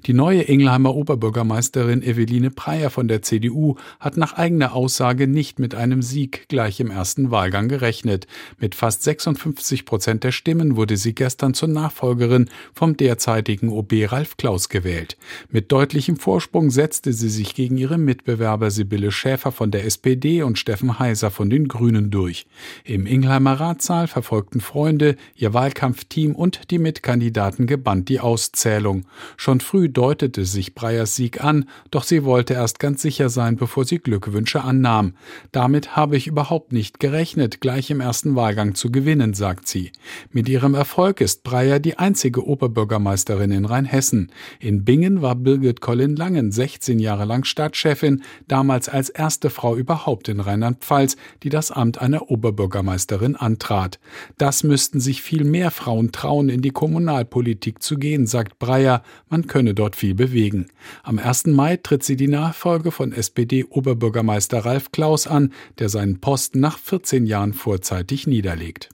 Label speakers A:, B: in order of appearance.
A: Die neue Ingelheimer Oberbürgermeisterin Eveline Breyer von der CDU hat nach eigener Aussage nicht mit einem Sieg gleich im ersten Wahlgang gerechnet. Mit fast 56% der Stimmen wurde sie gestern zur Nachfolgerin vom derzeitigen OB Ralf Klaus gewählt. Mit deutlichem Vorsprung setzte sie sich gegen ihre Mitbewerber Sibylle Schäfer von der SPD und Steffen Heiser von den Grünen durch. Im Ingelheimer Ratssaal verfolgten Freunde, ihr Wahlkampfteam und die Mitkandidaten gebannt die Auszählung. Schon früh deutete sich Breyers Sieg an, doch sie wollte erst ganz sicher sein, bevor sie Glückwünsche annahm. Damit habe ich überhaupt nicht gerechnet, gleich im ersten Wahlgang zu gewinnen, sagt sie. Mit ihrem Erfolg ist Breyer die einzige Oberbürgermeisterin in Rheinhessen. In Bingen war Birgit Collin-Langen 16 Jahre lang Stadtchefin, damals als erste Frau überhaupt in Rheinland-Pfalz, die das Amt einer Oberbürgermeisterin antrat. Das müssten sich viel mehr Frauen trauen, in die Kommunalpolitik zu gehen, sagt Breyer. Man könne dort viel bewegen. Am 1. Mai tritt sie die Nachfolge von SPD-Oberbürgermeister Ralf Klaus an, der seinen Posten nach 14 Jahren vorzeitig niederlegt.